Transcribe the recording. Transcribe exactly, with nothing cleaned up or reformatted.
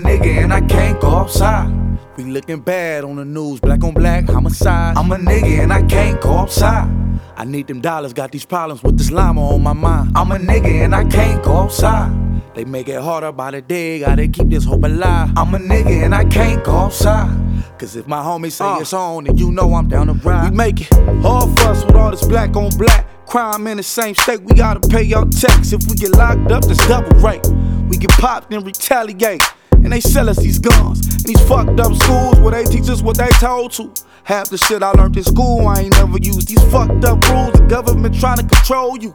nigga and I can't go outside. We looking bad on the news, black on black, homicide. I'm a nigga and I can't go outside. I need them dollars, got these problems with this llama on my mind. I'm a nigga and I can't go outside. They make it harder by the day, gotta keep this hope alive. I'm a nigga and I can't go outside. Cause if my homies say uh, it's on, then you know I'm down to ride. We make it hard for us with all this black on black crime in the same state. We gotta pay your tax. If we get locked up, that's double rate. We get popped and retaliate. And they sell us these guns in these fucked up schools where they teach us what they told to. Half the shit I learned in school I ain't never used. These fucked up rules, the government trying to control you.